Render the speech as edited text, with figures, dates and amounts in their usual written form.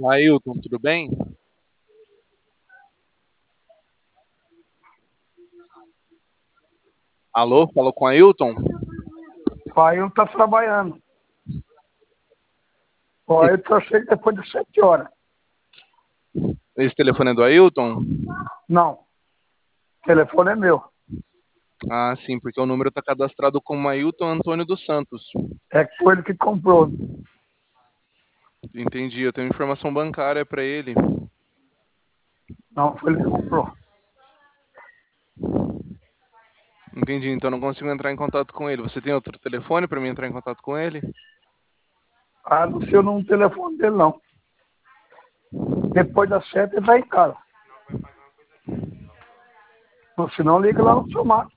Ailton, tudo bem? Alô, falou com Ailton? O Ailton tá trabalhando. O Ailton só chega depois de 7 horas. Esse telefone é do Ailton? Não. O telefone é meu. Ah, sim, porque o número está cadastrado como Ailton Antônio dos Santos. É foi ele que comprou. Entendi, eu tenho informação bancária para ele. Não, foi ele que comprou. Entendi, então não consigo entrar em contato com ele. Você tem outro telefone para mim entrar em contato com ele? Ah, não sei o número do telefone dele, não. Depois das 7 ele vai em casa. Ou se não, liga lá no seu mato.